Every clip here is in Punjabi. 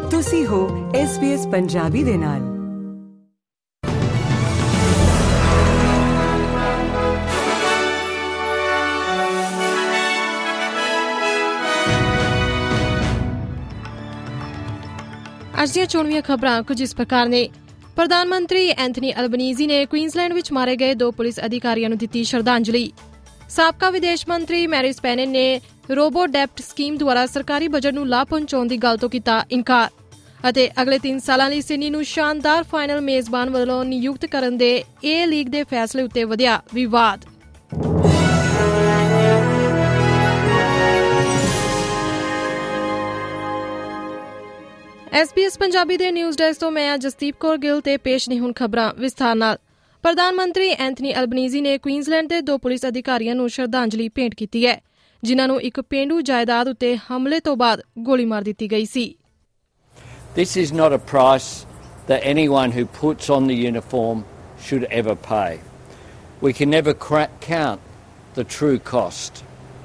ਤੁਸੀਂ ਹੋ SBS ਪੰਜਾਬੀ ਦੇ ਨਾਲ। ਅੱਜ ਦੀਆਂ ਚੋਣਵੀਆਂ ਖਬਰਾਂ ਕੁਝ ਇਸ ਪ੍ਰਕਾਰ ਨੇ। ਪ੍ਰਧਾਨ ਮੰਤਰੀ ਐਂਥਨੀ ਅਲਬਨੀਜ਼ੀ ਨੇ ਕੁਈਨਜ਼ਲੈਂਡ ਵਿੱਚ ਮਾਰੇ ਗਏ 2 ਪੁਲਿਸ ਅਧਿਕਾਰੀਆਂ ਨੂੰ ਦਿੱਤੀ ਸ਼ਰਧਾਂਜਲੀ। ਸਾਬਕਾ ਵਿਦੇਸ਼ ਮੰਤਰੀ ਮੈਰਿਸ ਪੈਨੇ ਨੇ ਰੋਬੋ ਡੈਪਟ ਸਕੀਮ ਦੁਆਰਾ ਸਰਕਾਰੀ ਬਜਟ ਨੂੰ ਲਾਭ ਪਹੁੰਚਾਉਣ ਦੀ ਗੱਲ ਤੋਂ ਕੀਤਾ ਇਨਕਾਰ। ਅਤੇ ਅਗਲੇ 3 ਸਾਲਾਂ ਲਈ ਸਿਡਨੀ ਨੂੰ ਸ਼ਾਨਦਾਰ ਫਾਈਨਲ ਮੇਜ਼ਬਾਨ ਵੱਲੋਂ ਨਿਯੁਕਤ ਕਰਨ ਦੇ ਏ ਲੀਗ ਦੇ ਫੈਸਲੇ ਉੱਤੇ ਵਧਿਆ ਵਿਵਾਦ। SBS ਪੰਜਾਬੀ ਦੇ ਨਿਊਜ਼ ਡੈਸਕ ਤੋਂ ਮੈਂ ਜਸਦੀਪ ਕੌਰ ਗਿੱਲ ਤੇ ਪੇਸ਼ ਨੇ ਹੁਣ ਖਬਰਾਂ ਵਿਸਥਾਰ ਨਾਲ। ਪ੍ਰਧਾਨ ਮੰਤਰੀ ਐਂਥਨੀ ਅਲਬਨੀਜ਼ੀ ਨੇ ਕੁਈਨਜ਼ਲੈਂਡ ਦੇ 2 ਪੁਲਿਸ ਅਧਿਕਾਰੀਆਂ ਨੂੰ ਸ਼ਰਧਾਂਜਲੀ ਭੇਂਟ ਕੀਤੀ ਹੈ, ਜਿਨ੍ਹਾਂ ਨੂੰ ਇੱਕ ਪੇਂਡੂ ਜਾਇਦਾਦ ਉੱਤੇ ਹਮਲੇ ਤੋਂ ਬਾਅਦ ਗੋਲੀ ਮਾਰ ਦਿੱਤੀ ਗਈ ਸੀ। This is not a price that anyone who puts on the uniform should ever pay. We can never count the true cost.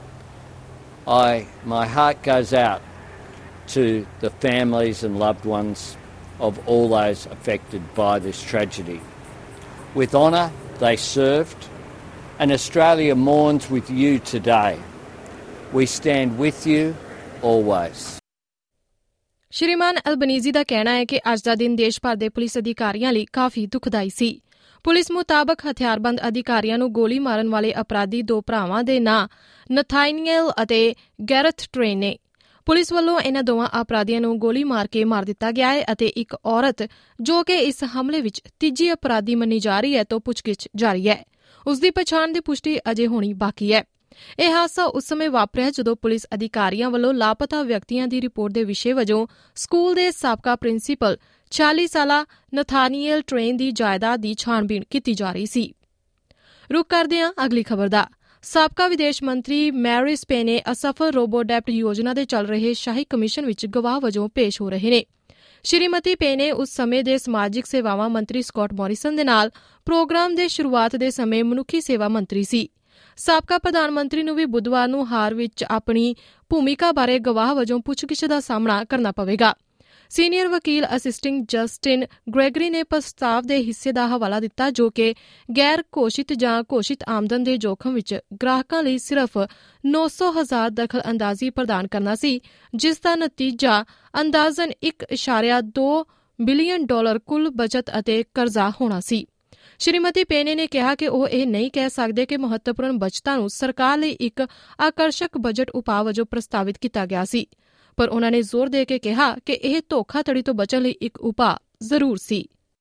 My heart goes out to the families and loved ones of all those affected by this tragedy. With honour they served, and Australia mourns with you today. We stand with you always. Shriman Albanese ਦਾ ਕਹਿਣਾ ਹੈ ਕਿ ਅੱਜ ਦਾ ਦਿਨ ਦੇਸ਼ ਭਰ ਦੇ ਪੁਲਿਸ ਅਧਿਕਾਰੀਆਂ ਲਈ ਕਾਫੀ ਦੁਖਦਾਈ ਸੀ। ਪੁਲਿਸ ਮੁਤਾਬਕ ਹਥਿਆਰਬੰਦ ਅਧਿਕਾਰੀਆਂ ਨੂੰ ਗੋਲੀ ਮਾਰਨ ਵਾਲੇ ਅਪਰਾਧੀ 2 ਭਰਾਵਾਂ ਦੇ ਨਾਂ ਨਥਾਨੀਅਲ ਅਤੇ ਗੈਰਥ ਟ੍ਰੇਨ ਨੇ। ਪੁਲਿਸ ਵੱਲੋਂ ਇਹਨਾਂ ਦੋਵਾਂ ਅਪਰਾਧੀਆਂ ਨੂੰ ਗੋਲੀ ਮਾਰ ਕੇ ਮਾਰ ਦਿੱਤਾ ਗਿਆ ਹੈ ਅਤੇ ਇੱਕ ਔਰਤ ਜੋ ਕਿ ਇਸ ਹਮਲੇ ਵਿੱਚ ਤੀਜੀ ਅਪਰਾਧੀ ਮੰਨੀ ਜਾ ਰਹੀ ਹੈ ਤੋਂ ਪੁੱਛਗਿੱਛ ਜਾਰੀ ਹੈ। ਉਸ ਦੀ ਪਛਾਣ ਦੀ ਪੁਸ਼ਟੀ ਅਜੇ ਹੋਣੀ ਬਾਕੀ ਹੈ। ਇਹ ਹਾਦਸਾ ਉਸ ਸਮੇਂ ਵਾਪਰਿਆ ਜਦੋਂ ਪੁਲਿਸ ਅਧਿਕਾਰੀਆਂ ਵੱਲੋਂ ਲਾਪਤਾ ਵਿਅਕਤੀਆਂ ਦੀ ਰਿਪੋਰਟ ਦੇ ਵਿਸ਼ੇ ਵਜੋਂ ਸਕੂਲ ਦੇ ਸਾਬਕਾ ਪ੍ਰਿੰਸੀਪਲ 40 ਸਾਲਾ ਨਥਾਨੀਅਲ ਟ੍ਰੇਨ ਦੀ ਜਾਇਦਾਦ ਦੀ ਛਾਣਬੀਣ ਕੀਤੀ ਜਾ ਰਹੀ ਸੀ। ਰੁਕ ਕਰਦੇ ਹਾਂ ਅਗਲੀ ਖਬਰ ਦਾ। ਸਾਬਕਾ ਵਿਦੇਸ਼ ਮੰਤਰੀ ਮੈਰਿਸ ਪੈਨੇ ਅਸਫਲ ਰੋਬੋ ਡੈਪਟ ਯੋਜਨਾ ਦੇ ਚੱਲ ਰਹੇ ਸ਼ਾਹੀ ਕਮਿਸ਼ਨ ਵਿੱਚ ਗਵਾਹ ਵਜੋਂ ਪੇਸ਼ ਹੋ ਰਹੇ ਨੇ। ਸ਼੍ਰੀਮਤੀ ਪੈਨੇ ਉਸ ਸਮੇਂ ਦੇ ਸਮਾਜਿਕ ਸੇਵਾਵਾਂ ਮੰਤਰੀ ਸਕਾਟ ਮੋਰਿਸਨ ਦੇ ਨਾਲ ਪ੍ਰੋਗਰਾਮ ਦੇ ਸ਼ੁਰੂਆਤ ਦੇ ਸਮੇਂ ਮਨੁੱਖੀ ਸੇਵਾ ਮੰਤਰੀ ਸੀ। ਸਾਬਕਾ ਪ੍ਰਧਾਨ ਮੰਤਰੀ ਨੂੰ ਵੀ ਬੁੱਧਵਾਰ ਨੂੰ ਹਾਰ ਵਿੱਚ ਆਪਣੀ ਭੂਮਿਕਾ ਬਾਰੇ ਗਵਾਹ ਵਜੋਂ ਪੁੱਛਗਿੱਛ ਦਾ ਸਾਹਮਣਾ ਕਰਨਾ ਪਵੇਗਾ। ਸੀਨੀਅਰ ਵਕੀਲ ਅਸਿਸਟਿੰਗ ਜਸਟਿਨ ਗ੍ਰੈਗਰੀ ਨੇ ਪ੍ਰਸਤਾਵ ਦੇ ਹਿੱਸੇ ਦਾ ਹਵਾਲਾ ਦਿੱਤਾ ਜੋ ਕਿ ਗੈਰ ਘੋਸ਼ਿਤ ਜਾਂ ਘੋਸ਼ਿਤ ਆਮਦਨ ਦੇ ਜੋਖਮ ਵਿੱਚ ਗ੍ਰਾਹਕਾਂ ਲਈ ਸਿਰਫ 900,000 ਦਖਲ ਅੰਦਾਜ਼ੀ ਪ੍ਰਦਾਨ ਕਰਨਾ ਸੀ, ਜਿਸ ਦਾ ਨਤੀਜਾ ਅੰਦਾਜ਼ਨ $1.2 ਬਿਲੀਅਨ ਕੁੱਲ ਬਚਤ ਅਤੇ ਕਰਜ਼ਾ ਹੋਣਾ ਸੀ। ਸ਼੍ਰੀਮਤੀ ਪੈਨੇ ਨੇ ਕਿਹਾ ਕਿ ਉਹ ਇਹ ਨਹੀਂ ਕਹਿ ਸਕਦੇ ਕਿ ਮਹੱਤਵਪੂਰਨ ਬਚਤਾਂ ਨੂੰ ਸਰਕਾਰ ਲਈ ਇੱਕ ਆਕਰਸ਼ਕ ਬਜਟ ਉਪਾਅ ਵਜੋਂ ਪ੍ਰਸਤਾਵਿਤ ਕੀਤਾ ਗਿਆ ਸੀ, ਪਰ ਉਨ੍ਹਾਂ ਨੇ ਜ਼ੋਰ ਦੇ ਕੇ ਕਿਹਾ ਕਿ ਇਹ ਧੋਖਾਧੜੀ ਤੋਂ ਬਚਣ ਲਈ ਇੱਕ ਉਪਾਅ ਜ਼ਰੂਰ ਸੀ।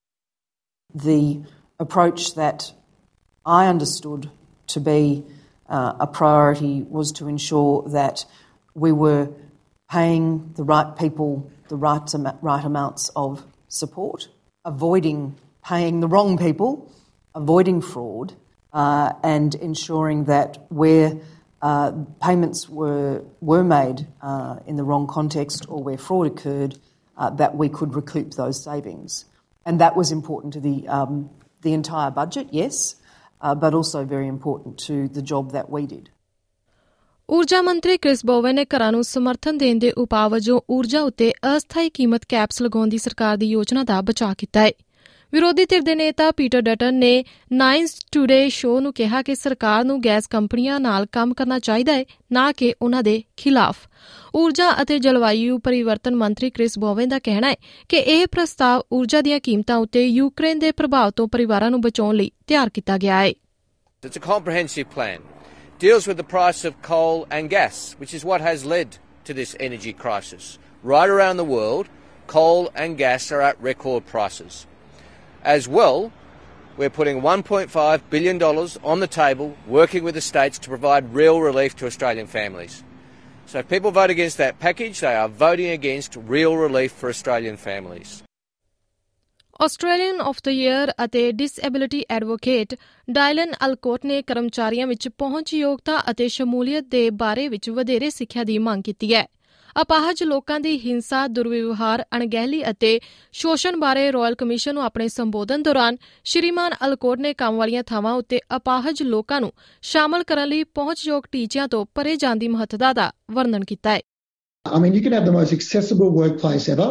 The approach that I understood to be a priority was to ensure that we were paying the right people the right amounts of support, avoiding paying the wrong people, avoiding fraud, and ensuring that where payments were made in the wrong context or where fraud occurred, that we could recoup those savings. And that was important to the entire budget, yes, but also very important to the job that we did. ਊਰਜਾ ਮੰਤਰੀ ਕ੍ਰਿਸ ਬੋਵਨ ਨੇ ਘਰਾਂ ਨੂੰ ਸਮਰਥਨ ਦੇਣ ਦੇ ਉਪਾਅ ਵਜੋਂ ਊਰਜਾ ਉੱਤੇ ਅਸਥਾਈ ਕੀਮਤ ਕੈਪਸ ਲਗਾਉਣ ਦੀ ਸਰਕਾਰ ਦੀ ਯੋਜਨਾ ਦਾ ਬਚਾਅ ਕੀਤਾ ਹੈ। ਵਿਰੋਧੀ ਧਿਰ ਦੇ ਨੇਤਾ ਪੀਟਰ ਡਟਨ ਨੇ 9 ਟੂਡੇ ਸ਼ੋਅ ਨੂੰ ਕਿਹਾ ਕਿ ਸਰਕਾਰ ਨੂੰ ਗੈਸ ਕੰਪਨੀਆਂ ਨਾਲ ਕੰਮ ਕਰਨਾ ਚਾਹੀਦਾ ਹੈ, ਨਾ ਕਿ ਉਨ੍ਹਾਂ ਦੇ ਖਿਲਾਫ। ਊਰਜਾ ਅਤੇ ਜਲਵਾਯੂ ਪਰਿਵਰਤਨ ਮੰਤਰੀ ਕ੍ਰਿਸ ਬੋਵਨ ਦਾ ਕਹਿਣਾ ਹੈ ਕਿ ਇਹ ਪ੍ਰਸਤਾਵ ਊਰਜਾ ਦੀਆਂ ਕੀਮਤਾਂ ਉੱਤੇ ਯੂਕਰੇਨ ਦੇ ਪ੍ਰਭਾਵ ਤੋਂ ਪਰਿਵਾਰਾਂ ਨੂੰ ਬਚਾਉਣ ਲਈ ਤਿਆਰ ਕੀਤਾ ਗਿਆ ਹੈ। It's a comprehensive plan. Deals with the price of coal and gas, which is what has led to this energy crisis. Right around the world, coal and gas are at record prices. As well, we're putting $1.5 billion on the table, working with the states to provide real relief to Australian families. So if people vote against that package, they are voting against real relief for Australian families. Australian of the year ਅਤੇ ਡਿਸਏਬਿਲਿਟੀ ਐਡਵੋਕੇਟ ਡਾਇਲਨ ਅਲਕੋਟ ਨੇ ਕਰਮਚਾਰੀਆਂ ਵਿੱਚ ਪਹੁੰਚਯੋਗਤਾ ਅਤੇ ਸ਼ਮੂਲੀਅਤ ਦੇ ਬਾਰੇ ਵਿੱਚ ਵਧੇਰੇ ਸਿੱਖਿਆ ਦੀ ਮੰਗ ਕੀਤੀ ਹੈ। ਅਪਾਹਜ ਲੋਕਾਂ ਦੀ ਹਿੰਸਾ, ਦੁਰਵਿਵਹਾਰ, ਅਣਗਹਿਲੀ ਅਤੇ ਸ਼ੋਸ਼ਣ ਬਾਰੇ ਰਾਇਲ ਕਮਿਸ਼ਨ ਨੂੰ ਆਪਣੇ ਸੰਬੋਧਨ ਦੌਰਾਨ ਸ਼੍ਰੀਮਾਨ ਅਲਕੋਟ ਨੇ ਕੰਮ ਵਾਲੀਆਂ ਥਾਵਾਂ ਉੱਤੇ ਅਪਾਹਜ ਲੋਕਾਂ ਨੂੰ ਸ਼ਾਮਲ ਕਰਨ ਲਈ ਪਹੁੰਚਯੋਗ ਟੀਚਿਆਂ ਤੋਂ ਪਰੇ ਜਾਣ ਦੀ ਮਹੱਤਤਾ ਦਾ ਵਰਣਨ ਕੀਤਾ ਹੈ। I mean, you can have the most accessible workplace ever,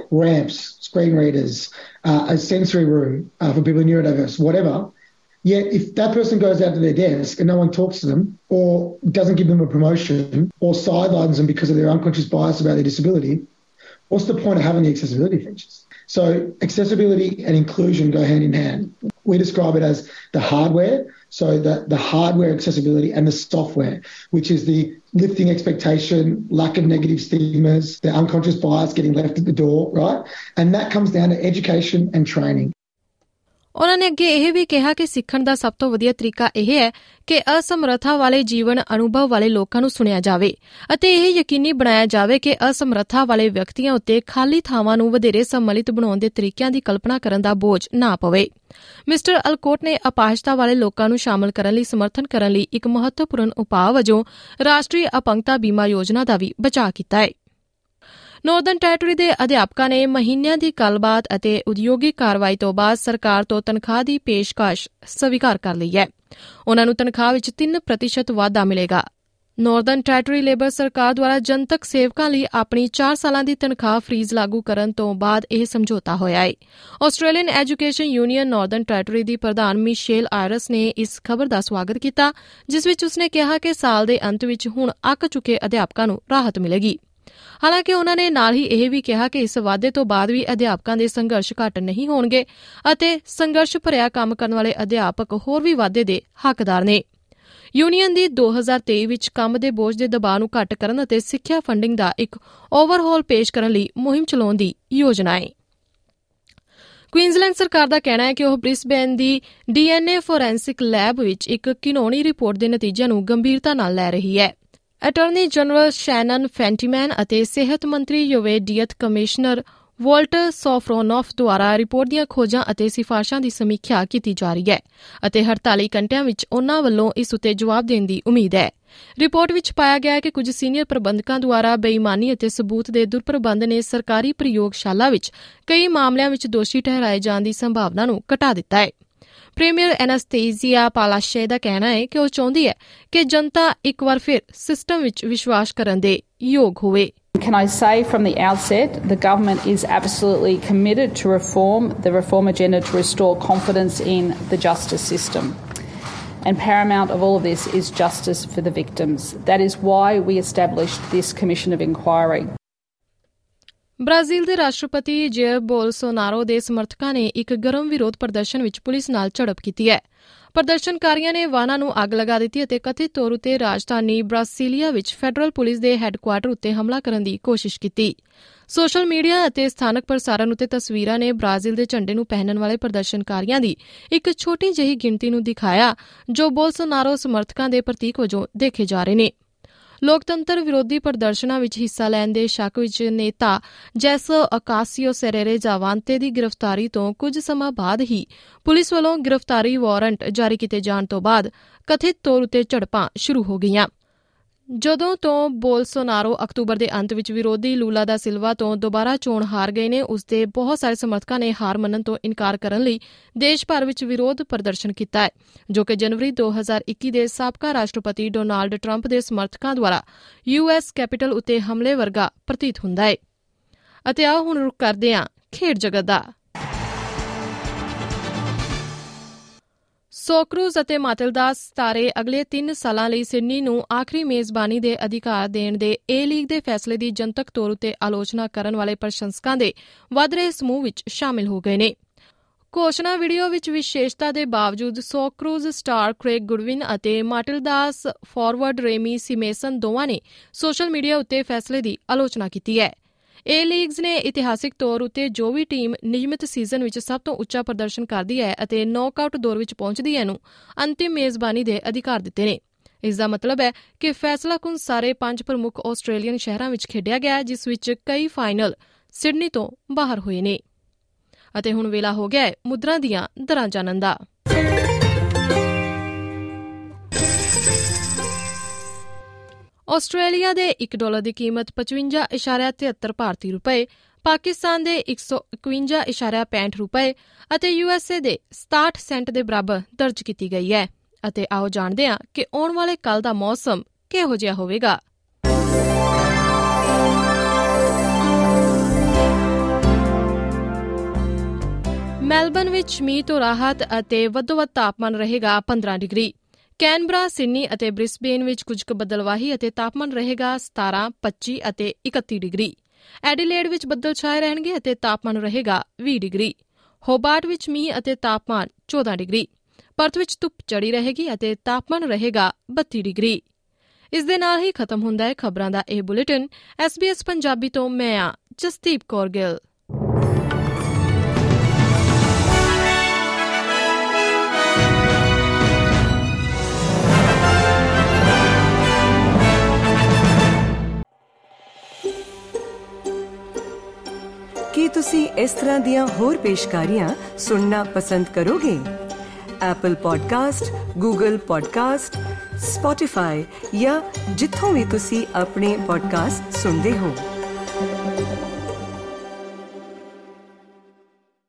ramps, screen readers, a sensory room for people who are neurodiverse, whatever. Yet if that person goes out to their desk and no one talks to them or doesn't give them a promotion or sidelines them because of their unconscious bias about their disability, what's the point of having the accessibility features? So accessibility and inclusion go hand in hand. We describe it as the hardware, so the hardware accessibility, and the software, which is the lifting expectation, lack of negative stigmas, the unconscious bias getting left at the door, right? And that comes down to education and training. ਉਨ੍ਹਾਂ ਨੇ ਅੱਗੇ ਇਹ ਵੀ ਕਿਹਾ ਕਿ ਸਿੱਖਣ ਦਾ ਸਭ ਤੋਂ ਵਧੀਆ ਤਰੀਕਾ ਇਹ ਹੈ ਕਿ ਅਸਮਰੱਥਾ ਵਾਲੇ ਜੀਵਨ ਅਨੁਭਵ ਵਾਲੇ ਲੋਕਾਂ ਨੂੰ ਸੁਣਿਆ ਜਾਵੇ ਅਤੇ ਇਹ ਯਕੀਨੀ ਬਣਾਇਆ ਜਾਵੇ ਕਿ ਅਸਮਰੱਥਾ ਵਾਲੇ ਵਿਅਕਤੀਆਂ ਉੱਤੇ ਖਾਲੀ ਥਾਵਾਂ ਨੂੰ ਵਧੇਰੇ ਸੰਮਿਲਿਤ ਬਣਾਉਣ ਦੇ ਤਰੀਕਿਆਂ ਦੀ ਕਲਪਨਾ ਕਰਨ ਦਾ ਬੋਝ ਨਾ ਪਵੇ। ਮਿਸਟਰ ਅਲਕੋਟ ਨੇ ਅਪਾਹਜਤਾ ਵਾਲੇ ਲੋਕਾਂ ਨੂੰ ਸ਼ਾਮਲ ਕਰਨ ਲਈ ਸਮਰਥਨ ਕਰਨ ਲਈ ਇੱਕ ਮਹੱਤਵਪੂਰਨ ਉਪਾਅ ਵਜੋਂ ਰਾਸ਼ਟਰੀ ਅਪੰਗਤਾ ਬੀਮਾ ਯੋਜਨਾ ਦਾ ਵੀ ਬਚਾਅ ਕੀਤਾ ਹੈ। ਨਾਰਦਰਨ ਟੈਰੀਟਰੀ ਦੇ ਅਧਿਆਪਕਾਂ ਨੇ ਮਹੀਨਿਆਂ ਦੀ ਗੱਲਬਾਤ ਅਤੇ ਉਦਯੋਗਿਕ ਕਾਰਵਾਈ ਤੋਂ ਬਾਅਦ ਸਰਕਾਰ ਤੋਂ ਤਨਖਾਹ ਦੀ ਪੇਸ਼ਕਸ਼ ਸਵੀਕਾਰ ਕਰ ਲਈ ਹੈ। ਉਨ੍ਹਾਂ ਨੂੰ ਤਨਖਾਹ ਵਿੱਚ 3% ਵਾਧਾ ਮਿਲੇਗਾ। ਨਾਰਦਰਨ ਟੈਰੀਟਰੀ ਲੇਬਰ ਸਰਕਾਰ ਦੁਆਰਾ ਜਨਤਕ ਸੇਵਕਾਂ ਲਈ ਆਪਣੀ 4 ਸਾਲਾਂ ਦੀ ਤਨਖਾਹ ਫਰੀਜ਼ ਲਾਗੂ ਕਰਨ ਤੋਂ ਬਾਅਦ ਇਹ ਸਮਝੌਤਾ ਹੋਇਆ ਹੈ। Australian Education Union Northern Territory ਦੀ ਪ੍ਰਧਾਨ ਮਿਸ਼ੇਲ ਆਇਰਸ ਨੇ ਇਸ ਖਬਰ ਦਾ ਸਵਾਗਤ ਕੀਤਾ, ਜਿਸ ਵਿੱਚ ਉਸਨੇ ਕਿਹਾ ਕਿ ਸਾਲ ਦੇ ਅੰਤ ਵਿੱਚ ਹੁਣ ਅੱਕ ਚੁੱਕੇ ਅਧਿਆਪਕਾਂ ਨੂੰ ਰਾਹਤ ਮਿਲੇਗੀ। ਹਾਲਾਂਕਿ ਉਨ੍ਹਾਂ ਨੇ ਨਾਲ ਹੀ ਇਹ ਵੀ ਕਿਹਾ ਕਿ ਇਸ ਵਾਧੇ ਤੋਂ ਬਾਅਦ ਵੀ ਅਧਿਆਪਕਾਂ ਦੇ ਸੰਘਰਸ਼ ਘੱਟ ਨਹੀਂ ਹੋਣਗੇ ਅਤੇ ਸੰਘਰਸ਼ ਭਰਿਆ ਕੰਮ ਕਰਨ ਵਾਲੇ ਅਧਿਆਪਕ ਹੋਰ ਵੀ ਵਾਧੇ ਦੇ ਹੱਕਦਾਰ ਨੇ। ਯੂਨੀਅਨ ਦੀ 2023 ਵਿੱਚ ਕੰਮ ਦੇ ਬੋਝ ਦੇ ਦਬਾਅ ਨੂੰ ਘੱਟ ਕਰਨ ਅਤੇ ਸਿੱਖਿਆ ਫੰਡਿੰਗ ਦਾ ਇੱਕ ਓਵਰਹਾਲ ਪੇਸ਼ ਕਰਨ ਲਈ ਮੁਹਿੰਮ ਚਲਾਉਣ ਦੀ ਯੋਜਨਾ ਹੈ। ਕੁਈਨਜ਼ਲੈਂਡ ਸਰਕਾਰ ਦਾ ਕਹਿਣਾ ਹੈ ਕਿ ਉਹ ਬ੍ਰਿਸਬੇਨ ਦੀ DNA ਫੋਰੈਂਸਿਕ ਲੈਬ ਵਿੱਚ ਇੱਕ ਘਿਨੌਣੀ ਰਿਪੋਰਟ ਦੇ ਨਤੀਜਿਆਂ ਨੂੰ ਗੰਭੀਰਤਾ ਨਾਲ ਲੈ ਰਹੀ ਹੈ। ਅਟਾਰਨੀ ਜਨਰਲ ਸ਼ੈਨਨ ਫੈਂਟੀਮੈਨ ਅਤੇ ਸਿਹਤ ਮੰਤਰੀ ਯੋਵੇਡੀਅਤ ਕਮਿਸ਼ਨਰ ਵਾਲਟਰ ਸੋਫਰੋਨੋਫ ਦੁਆਰਾ ਰਿਪੋਰਟ ਦੀਆਂ ਖੋਜਾਂ ਅਤੇ ਸਿਫਾਰਸ਼ਾਂ ਦੀ ਸਮੀਖਿਆ ਕੀਤੀ ਜਾ ਰਹੀ ਹੈ ਅਤੇ 48 ਘੰਟਿਆਂ ਵਿੱਚ ਉਨ੍ਹਾਂ ਵੱਲੋਂ ਇਸ ਉੱਤੇ ਜਵਾਬ ਦੇਣ ਦੀ ਉਮੀਦ ਹੈ। ਰਿਪੋਰਟ ਵਿੱਚ ਪਾਇਆ ਗਿਆ ਹੈ ਕਿ ਕੁਝ ਸੀਨੀਅਰ ਪ੍ਰਬੰਧਕਾਂ ਦੁਆਰਾ ਬੇਈਮਾਨੀ ਅਤੇ ਸਬੂਤ ਦੇ ਦੁਰਪ੍ਰਬੰਧ ਨੇ ਸਰਕਾਰੀ ਪ੍ਰਯੋਗਸ਼ਾਲਾ ਵਿੱਚ ਕਈ ਮਾਮਲਿਆਂ ਵਿੱਚ ਦੋਸ਼ੀ ਠਹਿਰਾਏ ਜਾਣ ਦੀ ਸੰਭਾਵਨਾ ਨੂੰ ਘਟਾ ਦਿੱਤਾ ਹੈ। ਪ੍ਰੀਮੀਅਰ ਐਨਾਸਟੇਜ਼ੀਆ ਪਾਲਾਸ਼ੇ ਦਾ ਕਹਿਣਾ ਹੈ ਕਿ ਉਹ ਚਾਹੁੰਦੀ ਹੈ ਕਿ ਜਨਤਾ ਇੱਕ ਵਾਰ ਫਿਰ ਸਿਸਟਮ ਵਿੱਚ ਵਿਸ਼ਵਾਸ ਕਰਨ ਦੇ ਯੋਗ ਹੋਵੇ। Can I say from the outset, the government is absolutely committed to the reform agenda to restore confidence in the justice system. And paramount of all of this is justice for the victims. That is why we established this commission of inquiry. Brazil ਦੇ ਰਾਸ਼ਟਰਪਤੀ ਜੇਰ ਬੋਲਸੋਨਾਰੋ ਦੇ ਸਮਰਥਕਾਂ ਨੇ ਇੱਕ ਗਰਮ ਵਿਰੋਧ ਪ੍ਰਦਰਸ਼ਨ ਵਿੱਚ ਪੁਲਿਸ ਨਾਲ ਝੜਪ ਕੀਤੀ ਹੈ। ਪ੍ਰਦਰਸ਼ਨਕਾਰੀਆਂ ਨੇ ਵਾਹਨਾਂ ਨੂੰ ਅੱਗ ਲਗਾ ਦਿੱਤੀ ਅਤੇ ਕਥਿਤ ਤੌਰ ਉੱਤੇ ਰਾਜਧਾਨੀ ਬ੍ਰਾਸੀਲੀਆ ਵਿੱਚ ਫੈਡਰਲ ਪੁਲਿਸ ਦੇ ਹੈੱਡਕੁਆਰਟਰ ਉੱਤੇ ਹਮਲਾ ਕਰਨ ਦੀ ਕੋਸ਼ਿਸ਼ ਕੀਤੀ। ਸੋਸ਼ਲ ਮੀਡੀਆ ਅਤੇ ਸਥਾਨਕ ਪ੍ਰਸਾਰਣ ਉੱਤੇ ਤਸਵੀਰਾਂ ਨੇ ਬ੍ਰਾਜ਼ੀਲ ਦੇ ਝੰਡੇ ਨੂੰ ਪਹਿਨਣ ਵਾਲੇ ਪ੍ਰਦਰਸ਼ਨਕਾਰੀਆਂ ਦੀ ਇੱਕ ਛੋਟੀ ਜਿਹੀ ਗਿਣਤੀ ਨੂੰ ਦਿਖਾਇਆ, ਜੋ ਬੋਲਸੋਨਾਰੋ ਸਮਰਥਕਾਂ ਦੇ ਪ੍ਰਤੀਕ ਵਜੋਂ ਦੇਖੇ ਜਾ ਰਹੇ ਨੇ। ਲੋਕਤੰਤਰ ਵਿਰੋਧੀ ਪ੍ਰਦਰਸ਼ਨਾਂ ਵਿੱਚ ਹਿੱਸਾ ਲੈਣ ਦੇ ਸ਼ੱਕ ਵਿੱਚ ਨੇਤਾ ਜੈਸੋ ਅਕਾਸੀਓ ਸੈਰੇਰੇ ਜਾਵਾਂਤੇ ਦੀ ਗ੍ਰਿਫਤਾਰੀ ਤੋਂ ਕੁਝ ਸਮਾਂ ਬਾਅਦ ਹੀ ਪੁਲਿਸ ਵੱਲੋਂ ਗ੍ਰਿਫਤਾਰੀ ਵਾਰੰਟ ਜਾਰੀ ਕੀਤੇ ਜਾਣ ਤੋਂ ਬਾਅਦ ਕਥਿਤ ਤੌਰ ਉੱਤੇ ਝੜਪਾਂ ਸ਼ੁਰੂ ਹੋ ਗਈਆਂ। ਜਦੋਂ ਤੋਂ ਬੋਲਸੋਨਾਰੋ ਅਕਤੂਬਰ ਦੇ ਅੰਤ ਵਿੱਚ ਵਿਰੋਧੀ ਲੂਲਾ ਦਾ ਸਿਲਵਾ ਤੋਂ ਦੁਬਾਰਾ ਚੋਣ ਹਾਰ ਗਏ ਨੇ, ਉਸਦੇ ਬਹੁਤ ਸਾਰੇ ਸਮਰਥਕਾਂ ਨੇ ਹਾਰ ਮੰਨਣ ਤੋਂ ਇਨਕਾਰ ਕਰਨ ਲਈ ਦੇਸ਼ ਭਰ ਵਿੱਚ ਵਿਰੋਧ ਪ੍ਰਦਰਸ਼ਨ ਕੀਤਾ ਹੈ, ਜੋ ਕਿ ਜਨਵਰੀ 2021 ਦੇ ਸਾਬਕਾ ਰਾਸ਼ਟਰਪਤੀ ਡੋਨਾਲਡ ਟਰੰਪ ਦੇ ਸਮਰਥਕਾਂ ਦੁਆਰਾ US ਕੈਪੀਟਲ ਉੱਤੇ ਹਮਲੇ ਵਰਗਾ ਪ੍ਰਤੀਤ ਹੁੰਦਾ ਹੈ। ਅਤੇ ਆਓ ਹੁਣ ਰੁਕ ਕਰਦੇ ਹਾਂ ਖੇਡ ਜਗਤ ਦਾ। ਸੋਕਰੂਜ਼ ਅਤੇ ਮਾਟਿਲਡਾ ਸਿਤਾਰੇ ਅਗਲੇ 3 ਸਾਲਾਂ ਲਈ ਸਿਡਨੀ ਨੂੰ ਆਖਰੀ ਮੇਜ਼ਬਾਨੀ ਦੇ ਅਧਿਕਾਰ ਦੇਣ ਦੇ ਲੀਗ ਦੇ ਫੈਸਲੇ ਦੀ ਜਨਤਕ ਤੌਰ ਉੱਤੇ ਆਲੋਚਨਾ ਕਰਨ ਵਾਲੇ ਪ੍ਰਸ਼ੰਸਕਾਂ ਦੇ ਵਧ ਰਹੇ ਸਮੂਹ ਵਿੱਚ ਸ਼ਾਮਿਲ ਹੋ ਗਏ ਨੇ। ਘੋਸ਼ਣਾ ਵੀਡੀਓ ਵਿੱਚ ਵਿਸ਼ੇਸ਼ਤਾ ਦੇ ਬਾਵਜੂਦ ਸੋਕਰੂਜ਼ ਸਟਾਰ ਕ੍ਰੇਗ ਗੁਡਵਿਨ ਅਤੇ ਮਾਟਿਲਡਾਸ ਫਾਰਵਰਡ ਰੇਮੀ ਸਿਮੇਸਨ ਦੋਵਾਂ ਨੇ ਸੋਸ਼ਲ ਮੀਡੀਆ ਉੱਤੇ ਫੈਸਲੇ ਦੀ ਆਲੋਚਨਾ ਕੀਤੀ ਹੈ। ਲੀਗਜ਼ ਨੇ ਇਤਿਹਾਸਿਕ ਤੌਰ ਉੱਤੇ ਜੋ ਵੀ ਟੀਮ ਨਿਯਮਿਤ ਸੀਜ਼ਨ ਵਿੱਚ ਸਭ ਤੋਂ ਉੱਚਾ ਪ੍ਰਦਰਸ਼ਨ ਕਰਦੀ ਹੈ ਅਤੇ ਨੌਕਆਊਟ ਦੌਰ ਵਿੱਚ ਪਹੁੰਚਦੀ ਹੈ ਨੂੰ ਅੰਤਿਮ ਮੇਜ਼ਬਾਨੀ ਦੇ ਅਧਿਕਾਰ ਦਿੱਤੇ ਨੇ। ਇਸ ਦਾ ਮਤਲਬ ਹੈ ਕਿ ਫੈਸਲਾਕੁਨ ਸਾਰੇ 5 ਪ੍ਰਮੁੱਖ ਆਸਟ੍ਰੇਲੀਅਨ ਸ਼ਹਿਰਾਂ ਵਿੱਚ ਖੇਡਿਆ ਗਿਆ, ਜਿਸ ਵਿੱਚ ਕਈ ਫਾਈਨਲ ਸਿਡਨੀ ਤੋਂ ਬਾਹਰ ਹੋਏ ਨੇ। ਅਤੇ ਹੁਣ ਵੇਲਾ ਹੋ ਗਿਆ ਹੈ ਮੁਦਰਾ ਦੀਆਂ ਦਰਾਂ ਜਾਣਨ ਦਾ। ਆਸਟ੍ਰੇਲੀਆ ਦੇ $1 ਦੀ ਕੀਮਤ 55.73 ਭਾਰਤੀ ਰੁਪਏ, ਪਾਕਿਸਤਾਨ ਦੇ 151.65 ਰੁਪਏ ਅਤੇ USA ਦੇ 67 ਸੈਂਟ ਦੇ ਬਰਾਬਰ ਦਰਜ ਕੀਤੀ ਗਈ ਹੈ। ਅਤੇ ਆਓ ਜਾਣਦੇ ਹਾਂ ਕਿ ਆਉਣ ਵਾਲੇ ਕੱਲ੍ਹ ਦਾ ਮੌਸਮ ਕਿਹੋ ਜਿਹਾ ਹੋਵੇਗਾ। ਮੈਲਬਨ ਵਿੱਚ ਮੀਂਹ ਤੋਂ ਰਾਹਤ ਅਤੇ ਵੱਧੋ-ਵੱਧ ਤਾਪਮਾਨ ਰਹੇਗਾ 15 ਡਿਗਰੀ। ਕੈਨਬਰਾ, ਸਿਡਨੀ ਅਤੇ ਬ੍ਰਿਸਬੇਨ ਵਿੱਚ ਕੁਝ ਕੁ ਬੱਦਲਵਾਹੀ ਅਤੇ ਤਾਪਮਾਨ ਰਹੇਗਾ 17, 25 ਅਤੇ 31 ਡਿਗਰੀ। ਐਡੀਲੇਡ ਵਿੱਚ ਬੱਦਲ ਛਾਏ ਰਹਿਣਗੇ ਅਤੇ ਤਾਪਮਾਨ ਰਹੇਗਾ 20 ਡਿਗਰੀ। ਹੋਬਾਰਟ ਵਿੱਚ ਮੀਂਹ ਅਤੇ ਤਾਪਮਾਨ 14 ਡਿਗਰੀ। ਪਰਥ ਵਿੱਚ ਧੁੱਪ ਚੜੀ ਰਹੇਗੀ ਅਤੇ ਤਾਪਮਾਨ ਰਹੇਗਾ 32 ਡਿਗਰੀ। ਇਸ ਦੇ ਨਾਲ ਹੀ ਖਤਮ ਹੁੰਦਾ ਹੈ ਖਬਰਾਂ ਦਾ ਇਹ ਬੁਲੇਟਿਨ। SBS ਪੰਜਾਬੀ ਤੋਂ ਮੈਂ ਆ ਜਸਦੀਪ ਕੌਰ ਗਿੱਲ। ਕੀ ਤੁਸੀਂ ਇਸ ਤਰ੍ਹਾਂ ਦੀਆਂ ਹੋਰ ਪੇਸ਼ਕਾਰੀਆਂ ਸੁਣਨਾ ਪਸੰਦ ਕਰੋਗੇ? Apple podcast, Google podcast, Spotify ਜਾਂ ਜਿੱਥੋਂ ਵੀ ਤੁਸੀਂ ਆਪਣੇ ਪੋਡਕਾਸਟ ਸੁਣਦੇ ਹੋ।